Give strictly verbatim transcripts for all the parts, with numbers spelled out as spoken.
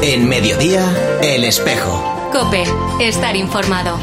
En Mediodía, El Espejo. COPE, estar informado.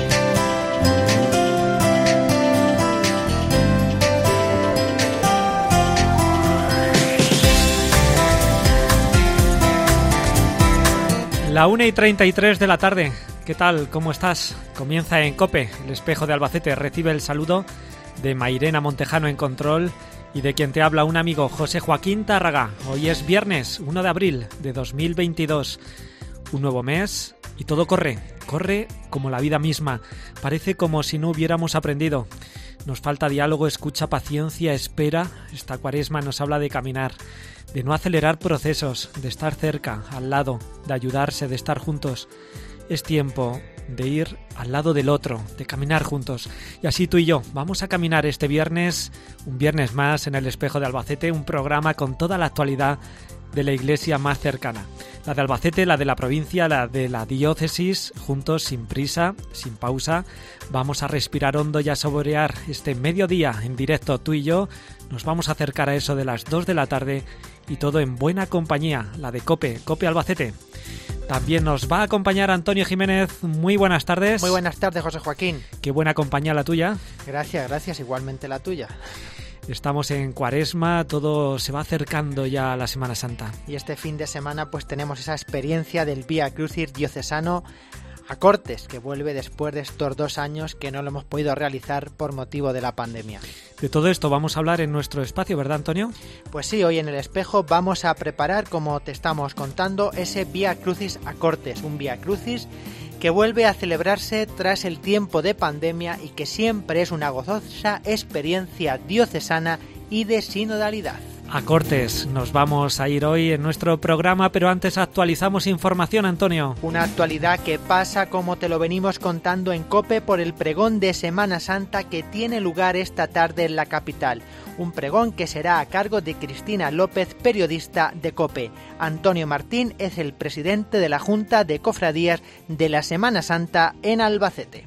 La una y treinta y tres de la tarde. ¿Qué tal? ¿Cómo estás? Comienza en COPE, El Espejo de Albacete. Recibe el saludo de Mairena Montejano en control y de quien te habla un amigo, José Joaquín Tárraga. Hoy es viernes, uno de abril de dos mil veintidós. Un nuevo mes y todo corre, corre como la vida misma. Parece como si no hubiéramos aprendido. Nos falta diálogo, escucha, paciencia, espera. Esta cuaresma nos habla de caminar, de no acelerar procesos, de estar cerca, al lado, de ayudarse, de estar juntos. Es tiempo de ir al lado del otro, de caminar juntos. Y así tú y yo vamos a caminar este viernes, un viernes más en El Espejo de Albacete, un programa con toda la actualidad de la iglesia más cercana. La de Albacete, la de la provincia, la de la diócesis, juntos, sin prisa, sin pausa. Vamos a respirar hondo y a saborear este mediodía en directo. Tú y yo nos vamos a acercar a eso de las dos de la tarde y todo en buena compañía, la de COPE, COPE Albacete. También nos va a acompañar Antonio Jiménez. Muy buenas tardes. Muy buenas tardes, José Joaquín. Qué buena compañía la tuya. Gracias, gracias, igualmente la tuya. Estamos en cuaresma, todo se va acercando ya a la Semana Santa. Y este fin de semana pues tenemos esa experiencia del Vía Crucis diocesano a Cortes, que vuelve después de estos dos años que no lo hemos podido realizar por motivo de la pandemia. De todo esto vamos a hablar en nuestro espacio, ¿verdad, Antonio? Pues sí, hoy en El Espejo vamos a preparar, como te estamos contando, ese Vía Crucis a Cortes, un Vía Crucis que vuelve a celebrarse tras el tiempo de pandemia y que siempre es una gozosa experiencia diocesana y de sinodalidad. A Cortes nos vamos a ir hoy en nuestro programa, pero antes actualizamos información, Antonio. Una actualidad que pasa, como te lo venimos contando en COPE, por el pregón de Semana Santa que tiene lugar esta tarde en la capital. Un pregón que será a cargo de Cristina López, periodista de COPE. Antonio Martín es el presidente de la Junta de Cofradías de la Semana Santa en Albacete.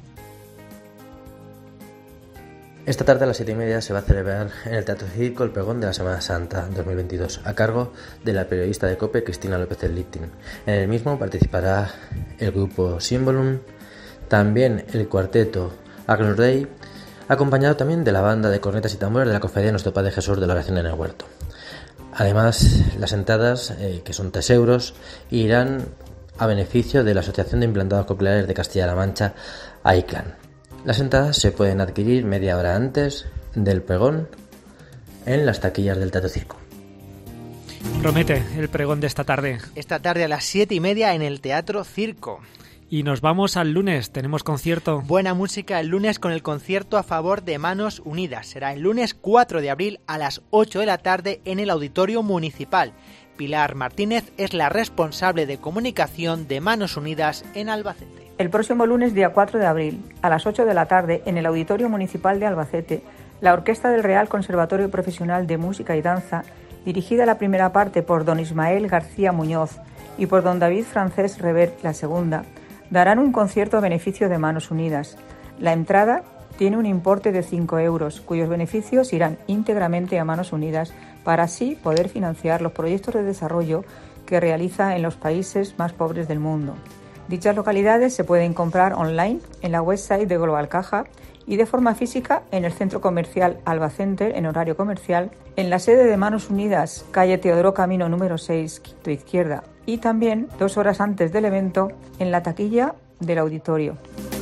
Esta tarde a las siete y media se va a celebrar en el Teatro Circo el pregón de la Semana Santa dos mil veintidós, a cargo de la periodista de COPE, Cristina López Lichting. En el mismo participará el grupo Symbolum, también el cuarteto Agnus Dei, acompañado también de la banda de cornetas y tambores de la Cofradía de Nuestro Padre Jesús de la Oración en el Huerto. Además, las entradas, eh, que son tres euros, irán a beneficio de la Asociación de Implantados Cocleares de Castilla-La Mancha, AICLAN. Las entradas se pueden adquirir media hora antes del pregón en las taquillas del Teatro Circo. Promete el pregón de esta tarde. Esta tarde a las siete y media en el Teatro Circo. Y nos vamos al lunes, tenemos concierto. Buena música el lunes con el concierto a favor de Manos Unidas. Será el lunes cuatro de abril a las ocho de la tarde en el Auditorio Municipal. Pilar Martínez es la responsable de comunicación de Manos Unidas en Albacete. El próximo lunes, día cuatro de abril, a las ocho de la tarde, en el Auditorio Municipal de Albacete, la Orquesta del Real Conservatorio Profesional de Música y Danza, dirigida la primera parte por don Ismael García Muñoz y por don David Francés Revert, la segunda, darán un concierto a beneficio de Manos Unidas. La entrada tiene un importe de cinco euros, cuyos beneficios irán íntegramente a Manos Unidas para así poder financiar los proyectos de desarrollo que realiza en los países más pobres del mundo. Dichas localidades se pueden comprar online en la website de Global Caja y de forma física en el Centro Comercial Alba Center en horario comercial, en la sede de Manos Unidas, calle Teodoro Camino número seis, quinto izquierda, y también dos horas antes del evento en la taquilla del auditorio.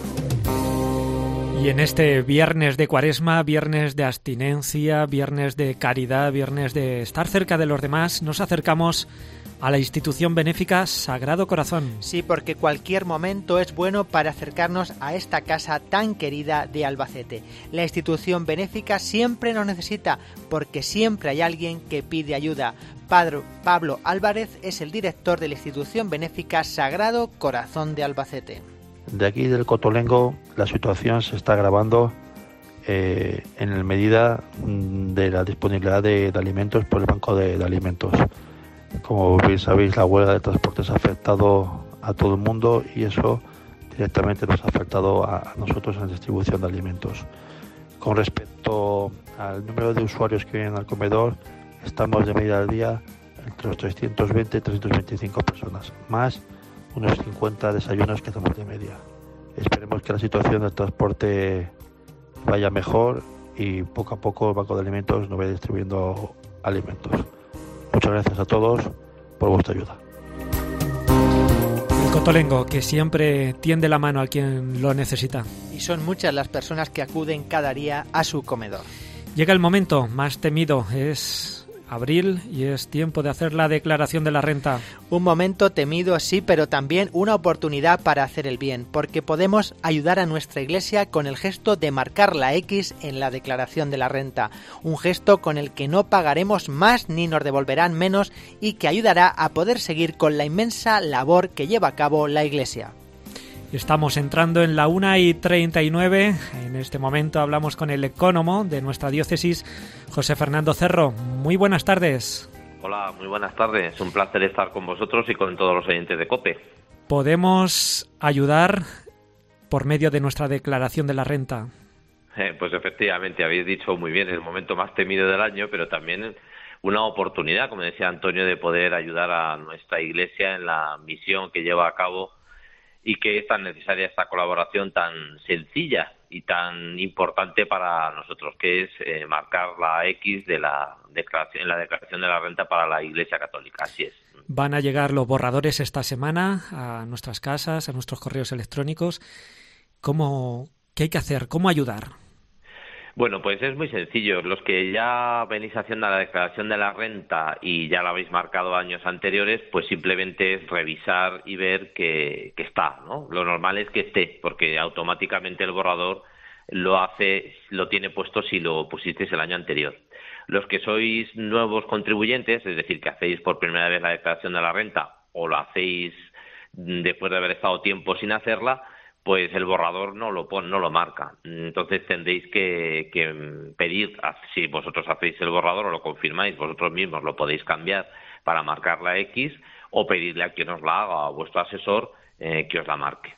Y en este viernes de cuaresma, viernes de abstinencia, viernes de caridad, viernes de estar cerca de los demás, nos acercamos a la institución benéfica Sagrado Corazón. Sí, porque cualquier momento es bueno para acercarnos a esta casa tan querida de Albacete. La institución benéfica siempre nos necesita, porque siempre hay alguien que pide ayuda. Padre Pablo Álvarez es el director de la institución benéfica Sagrado Corazón de Albacete. De aquí del Cotolengo la situación se está agravando eh, en medida de la disponibilidad de, de alimentos por el Banco de, de Alimentos. Como bien sabéis, la huelga de transportes ha afectado a todo el mundo y eso directamente nos ha afectado a nosotros en la distribución de alimentos. Con respecto al número de usuarios que vienen al comedor, estamos de media al día entre los trescientos veinte y trescientos veinticinco personas, más unos cincuenta desayunos que hacemos de media. Esperemos que la situación del transporte vaya mejor y poco a poco el Banco de Alimentos nos vaya distribuyendo alimentos. Muchas gracias a todos por vuestra ayuda. El Cotolengo, que siempre tiende la mano a quien lo necesita. Y son muchas las personas que acuden cada día a su comedor. Llega el momento más temido, es abril y es tiempo de hacer la declaración de la renta. Un momento temido, sí, pero también una oportunidad para hacer el bien, porque podemos ayudar a nuestra iglesia con el gesto de marcar la X en la declaración de la renta, un gesto con el que no pagaremos más ni nos devolverán menos y que ayudará a poder seguir con la inmensa labor que lleva a cabo la iglesia. Estamos entrando en la una y treinta y nueve. En este momento hablamos con el ecónomo de nuestra diócesis, José Fernando Cerro. Muy buenas tardes. Hola, muy buenas tardes. Un placer estar con vosotros y con todos los oyentes de COPE. ¿Podemos ayudar por medio de nuestra declaración de la renta? Eh, pues efectivamente, habéis dicho muy bien, es el momento más temido del año, pero también una oportunidad, como decía Antonio, de poder ayudar a nuestra iglesia en la misión que lleva a cabo y que es tan necesaria esta colaboración tan sencilla y tan importante para nosotros, que es eh, marcar la X de la declaración, en la declaración de la renta para la Iglesia Católica. Así es. Van a llegar los borradores esta semana a nuestras casas, a nuestros correos electrónicos. ¿Cómo, qué hay que hacer? ¿Cómo ayudar? Bueno, pues es muy sencillo. Los que ya venís haciendo la declaración de la renta y ya la habéis marcado años anteriores, pues simplemente es revisar y ver que, que está, ¿no? Lo normal es que esté, porque automáticamente el borrador lo hace, lo tiene puesto si lo pusisteis el año anterior. Los que sois nuevos contribuyentes, es decir, que hacéis por primera vez la declaración de la renta o lo hacéis después de haber estado tiempo sin hacerla, pues el borrador no lo pone, no lo marca. Entonces tendréis que, que pedir, si vosotros hacéis el borrador o lo confirmáis, vosotros mismos lo podéis cambiar para marcar la X o pedirle a quien os la haga, a vuestro asesor, eh, que os la marque.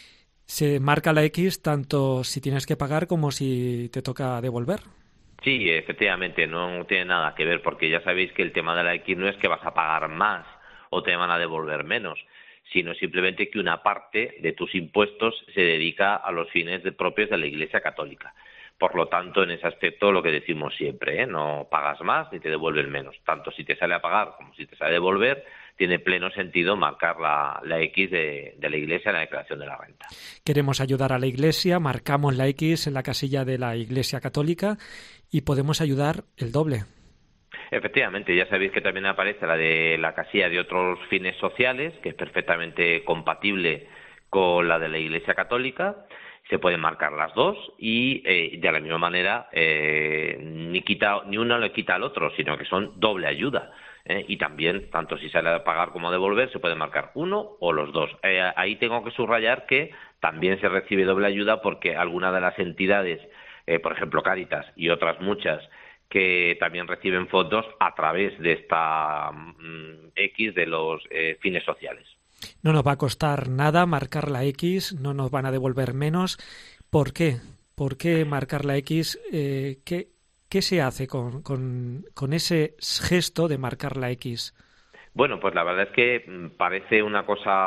¿Se marca la X tanto si tienes que pagar como si te toca devolver? Sí, efectivamente, no tiene nada que ver, porque ya sabéis que el tema de la X no es que vas a pagar más o te van a devolver menos, sino simplemente que una parte de tus impuestos se dedica a los fines de, propios de la Iglesia Católica. Por lo tanto, en ese aspecto, lo que decimos siempre, ¿eh? No pagas más ni te devuelven menos. Tanto si te sale a pagar como si te sale a devolver, tiene pleno sentido marcar la, la X de, de la Iglesia en la declaración de la renta. Queremos ayudar a la Iglesia, marcamos la X en la casilla de la Iglesia Católica y podemos ayudar el doble. Efectivamente, ya sabéis que también aparece la de la casilla de otros fines sociales, que es perfectamente compatible con la de la Iglesia Católica. Se pueden marcar las dos y eh, de la misma manera eh, ni quita ni uno le quita al otro, sino que son doble ayuda. ¿eh? Y también, tanto si sale a pagar como a devolver, se puede marcar uno o los dos. Eh, ahí tengo que subrayar que también se recibe doble ayuda porque algunas de las entidades, eh, por ejemplo Cáritas y otras muchas, que también reciben fondos a través de esta mm, X de los eh, fines sociales. No nos va a costar nada marcar la X, no nos van a devolver menos. ¿Por qué? ¿Por qué marcar la X? Eh, ¿qué, ¿Qué se hace con, con, con ese gesto de marcar la X? Bueno, pues la verdad es que parece una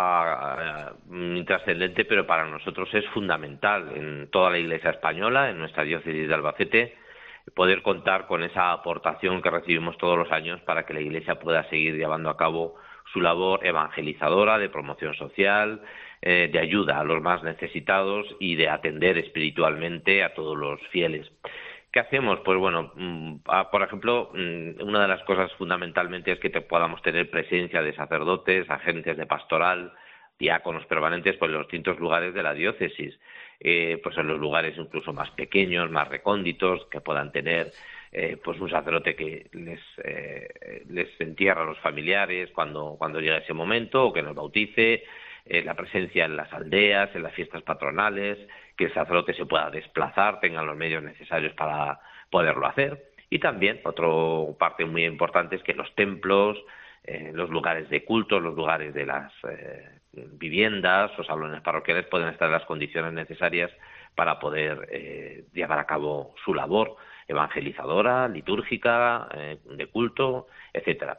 cosa uh, intrascendente, pero para nosotros es fundamental en toda la Iglesia española, en nuestra diócesis de Albacete, poder contar con esa aportación que recibimos todos los años para que la Iglesia pueda seguir llevando a cabo su labor evangelizadora, de promoción social, eh, de ayuda a los más necesitados y de atender espiritualmente a todos los fieles. ¿Qué hacemos? Pues bueno, por ejemplo, una de las cosas fundamentalmente es que te podamos tener presencia de sacerdotes, agentes de pastoral, diáconos permanentes por los distintos lugares de la diócesis, eh, pues en los lugares incluso más pequeños, más recónditos, que puedan tener eh, pues un sacerdote que les eh, les entierra a los familiares cuando cuando llega ese momento, o que nos bautice, eh, la presencia en las aldeas, en las fiestas patronales, que el sacerdote se pueda desplazar, tenga los medios necesarios para poderlo hacer. Y también, otra parte muy importante es que los templos, eh, los lugares de culto, los lugares de las eh, viviendas o salones parroquiales pueden estar en las condiciones necesarias para poder eh, llevar a cabo su labor evangelizadora, litúrgica, eh, de culto, etcétera.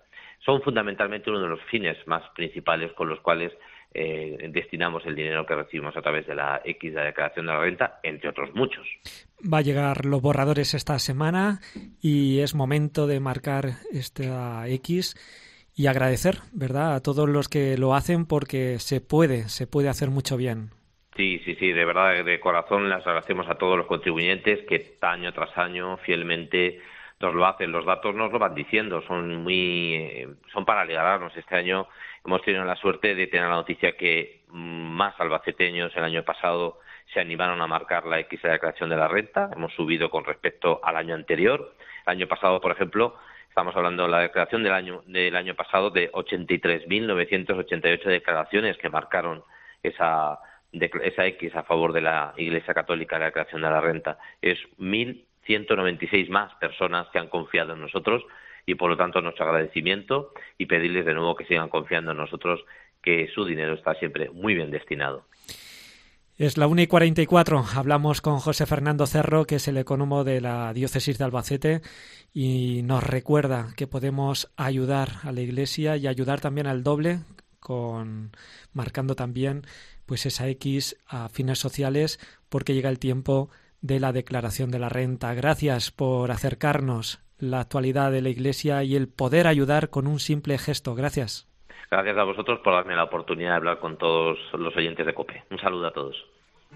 son fundamentalmente uno de los fines más principales con los cuales eh, destinamos el dinero que recibimos a través de la X de la declaración de la renta, entre otros muchos. Va a llegar los borradores esta semana y es momento de marcar esta X y agradecer, ¿verdad?, a todos los que lo hacen, porque se puede, se puede hacer mucho bien. Sí, sí, sí, de verdad, de corazón les agradecemos a todos los contribuyentes que año tras año fielmente nos lo hacen. Los datos nos lo van diciendo, son muy, eh, son para alegrarnos. Este año hemos tenido la suerte de tener la noticia que más albaceteños el año pasado se animaron a marcar la X de la declaración de la renta. Hemos subido con respecto al año anterior. El año pasado, por ejemplo, estamos hablando de la declaración del año del año pasado de ochenta y tres mil novecientas ochenta y ocho declaraciones que marcaron esa de, esa X a favor de la Iglesia Católica de la declaración de la renta. Es mil ciento noventa y seis más personas que han confiado en nosotros y, por lo tanto, nuestro agradecimiento y pedirles de nuevo que sigan confiando en nosotros, que su dinero está siempre muy bien destinado. Es la una y cuarenta y cuatro. Hablamos con José Fernando Cerro, que es el ecónomo de la Diócesis de Albacete, y nos recuerda que podemos ayudar a la Iglesia y ayudar también al doble, con marcando también pues esa X a fines sociales, porque llega el tiempo de la declaración de la renta. Gracias por acercarnos la actualidad de la Iglesia y el poder ayudar con un simple gesto. Gracias. Gracias a vosotros por darme la oportunidad de hablar con todos los oyentes de COPE. Un saludo a todos.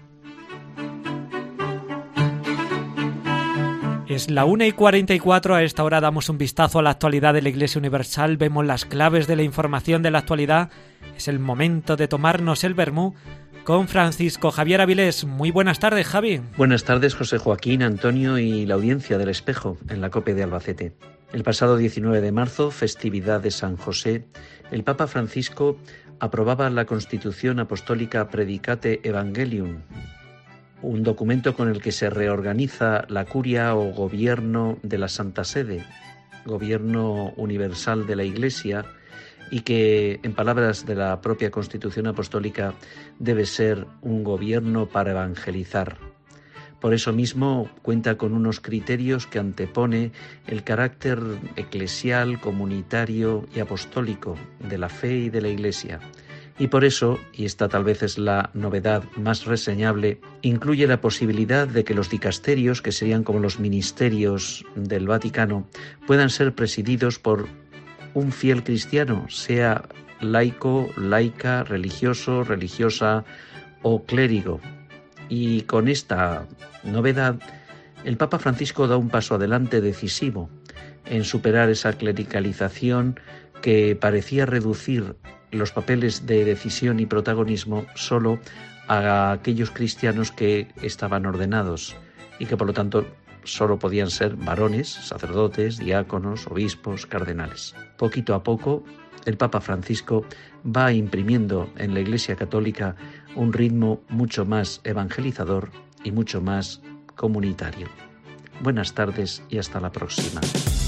Es la una y cuarenta y cuatro. A esta hora damos un vistazo a la actualidad de la Iglesia Universal. Vemos las claves de la información de la actualidad. Es el momento de tomarnos el vermú con Francisco Javier Avilés. Muy buenas tardes, Javi. Buenas tardes, José Joaquín, Antonio y la audiencia del Espejo en la COPE de Albacete. El pasado diecinueve de marzo, festividad de San José, el Papa Francisco aprobaba la Constitución Apostólica Predicate Evangelium, un documento con el que se reorganiza la curia o gobierno de la Santa Sede, gobierno universal de la Iglesia, y que, en palabras de la propia Constitución Apostólica, debe ser un gobierno para evangelizar. Por eso mismo cuenta con unos criterios que antepone el carácter eclesial, comunitario y apostólico de la fe y de la Iglesia. Y por eso, y esta tal vez es la novedad más reseñable, incluye la posibilidad de que los dicasterios, que serían como los ministerios del Vaticano, puedan ser presididos por un fiel cristiano, sea laico, laica, religioso, religiosa o clérigo. Y con esta novedad, el Papa Francisco da un paso adelante decisivo en superar esa clericalización que parecía reducir los papeles de decisión y protagonismo solo a aquellos cristianos que estaban ordenados y que por lo tanto solo podían ser varones, sacerdotes, diáconos, obispos, cardenales. Poquito a poco, el Papa Francisco va imprimiendo en la Iglesia Católica un ritmo mucho más evangelizador y mucho más comunitario. Buenas tardes y hasta la próxima.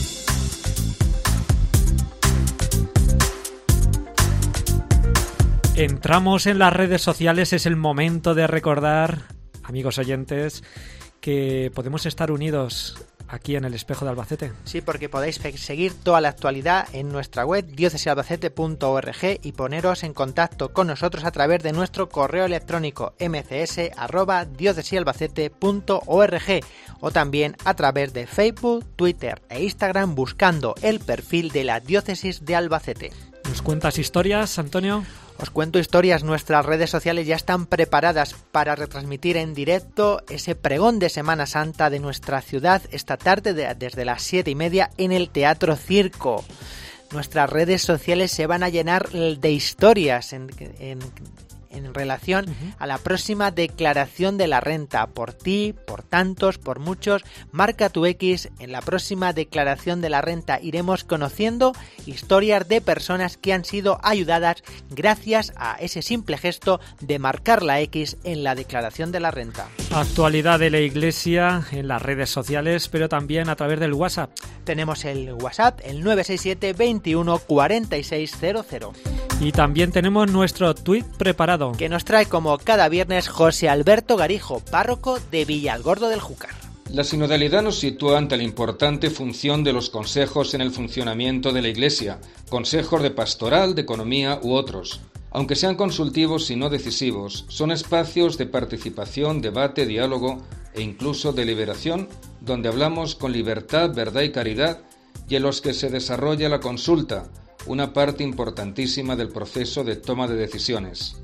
Entramos en las redes sociales. Es el momento de recordar, amigos oyentes, que podemos estar unidos aquí en el Espejo de Albacete. Sí, porque podéis seguir toda la actualidad en nuestra web diócesis albacete punto org y poneros en contacto con nosotros a través de nuestro correo electrónico m c s arroba diócesis albacete punto org o también a través de Facebook, Twitter e Instagram buscando el perfil de la Diócesis de Albacete. ¿Nos cuentas historias, Antonio? Os cuento historias. Nuestras redes sociales ya están preparadas para retransmitir en directo ese pregón de Semana Santa de nuestra ciudad esta tarde de, desde las siete y media en el Teatro Circo. Nuestras redes sociales se van a llenar de historias en, en, en relación uh-huh. a la próxima declaración de la renta. Por ti, por tantos, por muchos, marca tu X. En la próxima declaración de la renta iremos conociendo historias de personas que han sido ayudadas gracias a ese simple gesto de marcar la X en la declaración de la renta. Actualidad de la Iglesia en las redes sociales, pero también a través del WhatsApp. Tenemos el WhatsApp, el nueve seis siete, veintiuno, cuarenta y seis cero cero. Y también tenemos nuestro tuit preparado, que nos trae como cada viernes José Alberto Garijo, párroco de Villalgordo del Júcar. La sinodalidad nos sitúa ante la importante función de los consejos en el funcionamiento de la Iglesia, consejos de pastoral, de economía u otros. Aunque sean consultivos y no decisivos, son espacios de participación, debate, diálogo e incluso deliberación, donde hablamos con libertad, verdad y caridad, y en los que se desarrolla la consulta, una parte importantísima del proceso de toma de decisiones.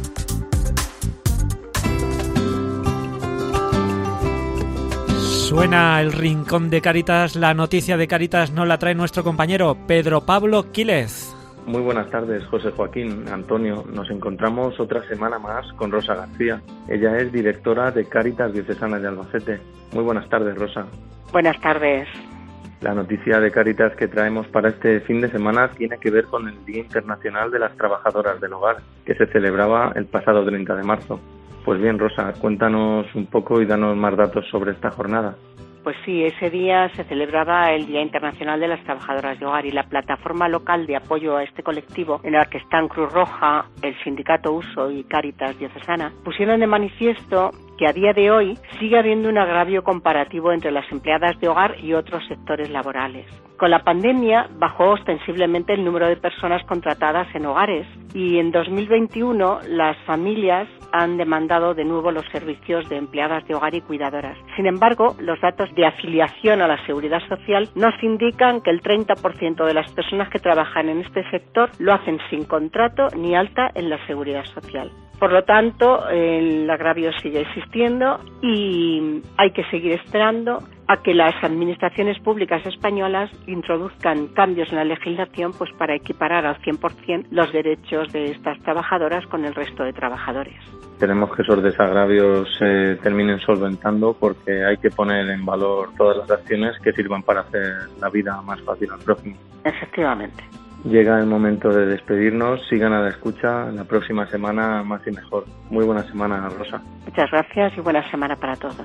Suena el rincón de Cáritas. La noticia de Cáritas nos la trae nuestro compañero Pedro Pablo Quílez. Muy buenas tardes, José Joaquín, Antonio. Nos encontramos otra semana más con Rosa García. Ella es directora de Cáritas Diocesana de Albacete. Muy buenas tardes, Rosa. Buenas tardes. La noticia de Cáritas que traemos para este fin de semana tiene que ver con el Día Internacional de las Trabajadoras del Hogar, que se celebraba el pasado treinta de marzo. Pues bien, Rosa, cuéntanos un poco y danos más datos sobre esta jornada. Pues sí, ese día se celebraba el Día Internacional de las Trabajadoras de Hogar y la plataforma local de apoyo a este colectivo, en la que están Cruz Roja, el Sindicato Uso y Cáritas Diocesana, pusieron de manifiesto que a día de hoy sigue habiendo un agravio comparativo entre las empleadas de hogar y otros sectores laborales. Con la pandemia bajó ostensiblemente el número de personas contratadas en hogares y en dos mil veintiuno las familias han demandado de nuevo los servicios de empleadas de hogar y cuidadoras. Sin embargo, los datos de afiliación a la Seguridad Social nos indican que el treinta por ciento de las personas que trabajan en este sector lo hacen sin contrato ni alta en la Seguridad Social. Por lo tanto, el agravio sigue existiendo y hay que seguir esperando a que las administraciones públicas españolas introduzcan cambios en la legislación pues para equiparar al cien por ciento los derechos de estas trabajadoras con el resto de trabajadores. Tenemos que esos desagravios se eh, terminen solventando porque hay que poner en valor todas las acciones que sirvan para hacer la vida más fácil al prójimo. Efectivamente. Llega el momento de despedirnos. Sigan a la escucha. La próxima semana más y mejor. Muy buena semana, Rosa. Muchas gracias y buena semana para todos.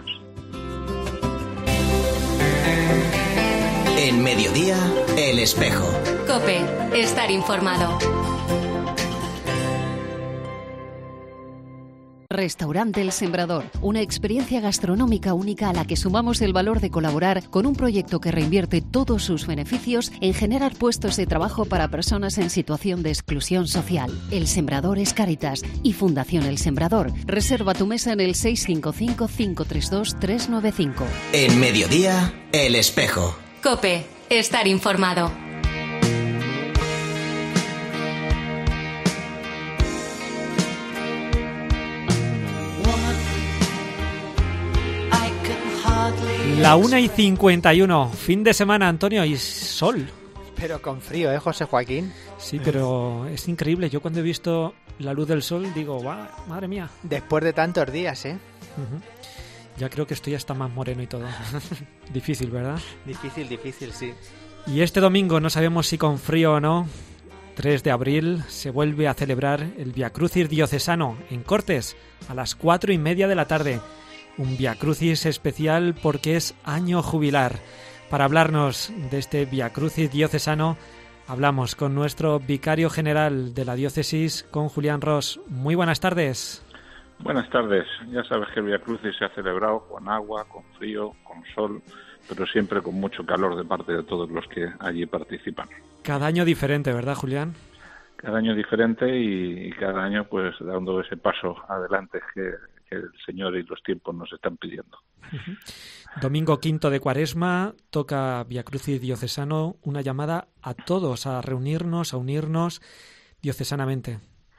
En Mediodía, El Espejo. COPE. Estar informado. Restaurante El Sembrador, una experiencia gastronómica única a la que sumamos el valor de colaborar con un proyecto que reinvierte todos sus beneficios en generar puestos de trabajo para personas en situación de exclusión social. El Sembrador es Cáritas y Fundación El Sembrador. Reserva tu mesa en el seis cinco cinco, cinco tres dos, tres nueve cinco. En Mediodía, El Espejo. COPE. Estar informado. La una y cincuenta y uno, fin de semana, Antonio, y sol. Pero con frío, ¿eh, José Joaquín? Sí, pero es increíble. Yo cuando he visto la luz del sol digo, ¡guau, madre mía! Después de tantos días, ¿eh? Uh-huh. Ya creo que estoy hasta más moreno y todo. Difícil, ¿verdad? Difícil, difícil, sí. Y este domingo, no sabemos si con frío o no, tres de abril, se vuelve a celebrar el Viacrucis diocesano en Cortes a las cuatro y media de la tarde. Un Viacrucis especial porque es año jubilar. Para hablarnos de este Viacrucis diocesano, hablamos con nuestro vicario general de la diócesis, con Julián Ros. Muy buenas tardes. Buenas tardes. Ya sabes que el Viacrucis se ha celebrado con agua, con frío, con sol, pero siempre con mucho calor de parte de todos los que allí participan. Cada año diferente, ¿verdad, Julián? Cada año diferente y, y cada año pues dando ese paso adelante que, que el Señor y los tiempos nos están pidiendo. Uh-huh. Domingo quinto de Cuaresma, toca Viacrucis diocesano, una llamada a todos a reunirnos, a unirnos diocesanamente.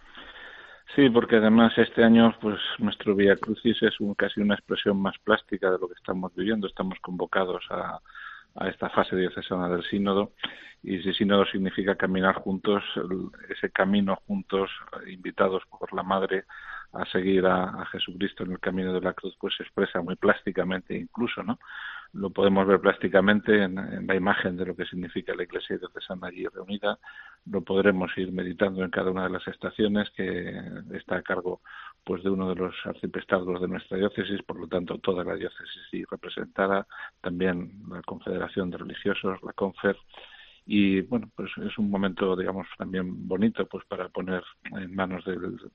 Sí, porque además este año pues nuestro Viacrucis es un, casi una expresión más plástica de lo que estamos viviendo. Estamos convocados a, a esta fase diocesana del sínodo, y ese sínodo significa caminar juntos, ese camino juntos, invitados por la Madre a seguir a, a Jesucristo en el camino de la cruz, pues se expresa muy plásticamente incluso, ¿no? Lo podemos ver plásticamente en, en la imagen de lo que significa la Iglesia diocesana allí reunida. Lo podremos ir meditando en cada una de las estaciones, que está a cargo pues de uno de los arciprestazgos de nuestra diócesis, por lo tanto toda la diócesis representada, también la Confederación de Religiosos, la Confer, y bueno, pues es un momento, digamos, también bonito pues para poner en manos del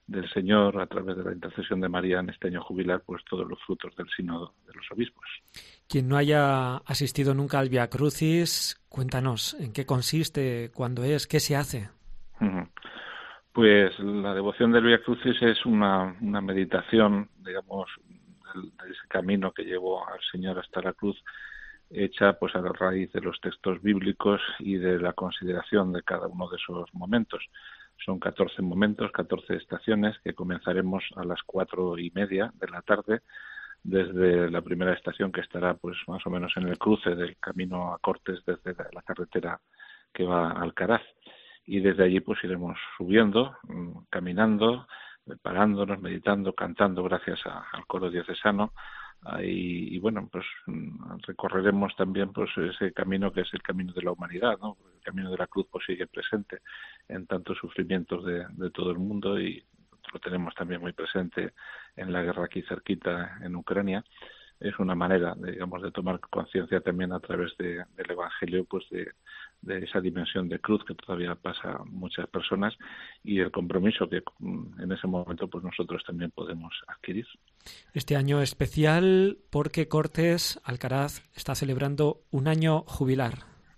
del Señor a través de la intercesión de María en este año jubilar, pues todos los frutos del sínodo de los obispos. Quien no haya asistido nunca al Via Crucis, cuéntanos, ¿en qué consiste, cuándo es, qué se hace? Uh-huh. Pues la devoción del Via Crucis es una, una meditación, digamos, de ese camino que llevó al Señor hasta la cruz, hecha pues a la raíz de los textos bíblicos y de la consideración de cada uno de esos momentos. Son catorce momentos, catorce estaciones que comenzaremos a las cuatro y media de la tarde, desde la primera estación, que estará pues más o menos en el cruce del camino a Cortes desde la carretera que va a Alcaraz. Y desde allí pues iremos subiendo, caminando, parándonos, meditando, cantando gracias a, al coro diocesano. Y, y bueno, pues recorreremos también pues ese camino que es el camino de la humanidad, ¿no? El camino de la cruz pues sigue presente en tantos sufrimientos de, de todo el mundo, y lo tenemos también muy presente en la guerra aquí cerquita en Ucrania. Es una manera, de, digamos, de tomar conciencia también a través de, del Evangelio, pues de, de esa dimensión de cruz que todavía pasa a muchas personas, y el compromiso que en ese momento pues nosotros también podemos adquirir. Este año especial porque Cortes, Alcaraz, está celebrando un año jubilar.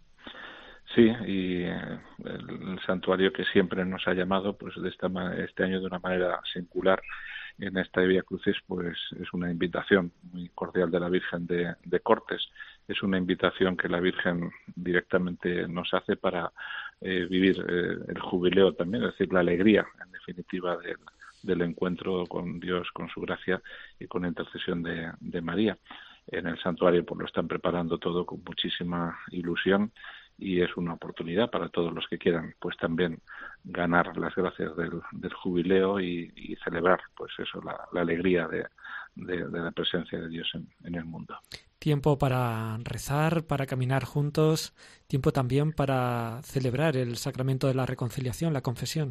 Sí, y el, el santuario que siempre nos ha llamado, pues de esta este año de una manera singular, en esta Via Crucis, pues es una invitación muy cordial de la Virgen de, de Cortes. Es una invitación que la Virgen directamente nos hace para eh, vivir eh, el jubileo también, es decir, la alegría, en definitiva, del, del encuentro con Dios, con su gracia y con la intercesión de, de María. En el santuario pues lo están preparando todo con muchísima ilusión, y es una oportunidad para todos los que quieran pues también ganar las gracias del, del jubileo y, y celebrar pues eso, la, la alegría de, de, de la presencia de Dios en, en el mundo. Tiempo para rezar, para caminar juntos, tiempo también para celebrar el sacramento de la reconciliación, la confesión.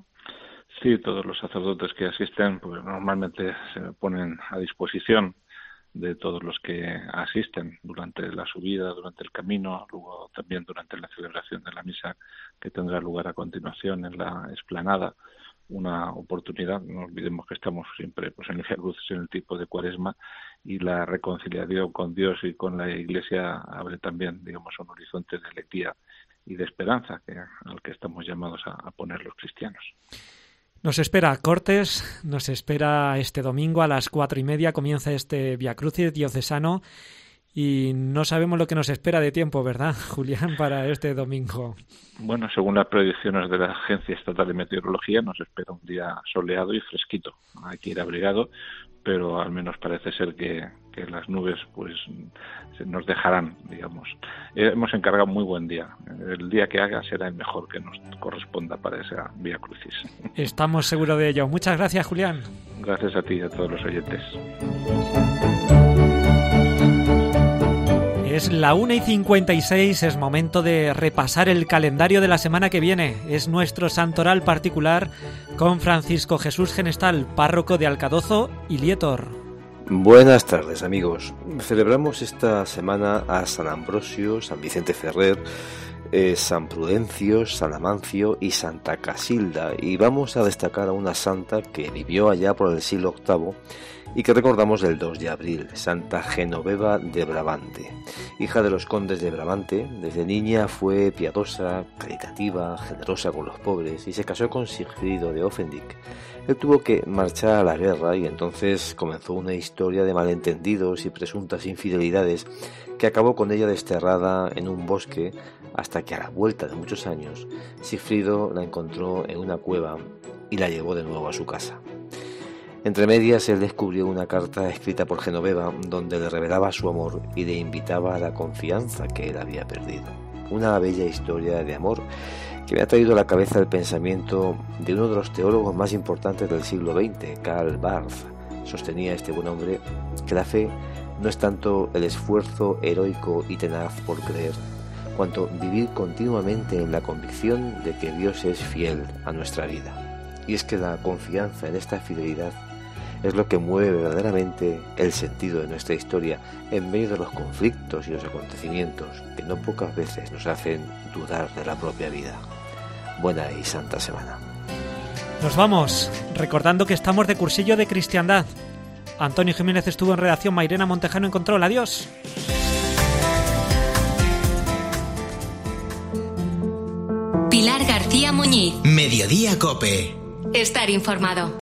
Sí, todos los sacerdotes que asisten pues normalmente se ponen a disposición de todos los que asisten durante la subida, durante el camino, luego también durante la celebración de la misa que tendrá lugar a continuación en la explanada. Una oportunidad, no olvidemos que estamos siempre pues en el Via Crucis, en el tipo de Cuaresma, y la reconciliación con Dios y con la Iglesia abre también, digamos, un horizonte de alegría y de esperanza que, al que estamos llamados a, a poner los cristianos. Nos espera Cortes, nos espera este domingo a las cuatro y media, comienza este Via Crucis diocesano, y no sabemos lo que nos espera de tiempo, ¿verdad, Julián, para este domingo? Bueno, según las predicciones de la Agencia Estatal de Meteorología, nos espera un día soleado y fresquito. Hay que ir abrigado, pero al menos parece ser que, que las nubes pues nos dejarán, digamos. Eh, hemos encargado muy buen día. El día que haga será el mejor que nos corresponda para esa Via Crucis. Estamos seguros de ello. Muchas gracias, Julián. Gracias a ti y a todos los oyentes. Es la una y cincuenta y seis, es momento de repasar el calendario de la semana que viene. Es nuestro santoral particular con Francisco Jesús Genestal, párroco de Alcadozo y Lietor. Buenas tardes, amigos. Celebramos esta semana a San Ambrosio, San Vicente Ferrer, eh, San Prudencio, San Amancio y Santa Casilda, y vamos a destacar a una santa que vivió allá por el siglo octavo y que recordamos el dos de abril, Santa Genoveva de Brabante. Hija de los condes de Brabante, desde niña fue piadosa, caritativa, generosa con los pobres, y se casó con Sigfrido de Offendick. Él tuvo que marchar a la guerra y entonces comenzó una historia de malentendidos y presuntas infidelidades que acabó con ella desterrada en un bosque, hasta que a la vuelta de muchos años Sigfrido la encontró en una cueva y la llevó de nuevo a su casa. Entre medias, él descubrió una carta escrita por Genoveva donde le revelaba su amor y le invitaba a la confianza que él había perdido. Una bella historia de amor que me ha traído a la cabeza el pensamiento de uno de los teólogos más importantes del siglo veinte, Karl Barth. Sostenía este buen hombre que la fe no es tanto el esfuerzo heroico y tenaz por creer, cuanto vivir continuamente en la convicción de que Dios es fiel a nuestra vida. Y es que la confianza en esta fidelidad es lo que mueve verdaderamente el sentido de nuestra historia en medio de los conflictos y los acontecimientos que no pocas veces nos hacen dudar de la propia vida. Buena y santa semana. Nos vamos, recordando que estamos de cursillo de cristiandad. Antonio Jiménez estuvo en redacción, Mairena Montejano en control. Adiós. Pilar García Muñiz. Mediodía Cope. Estar informado.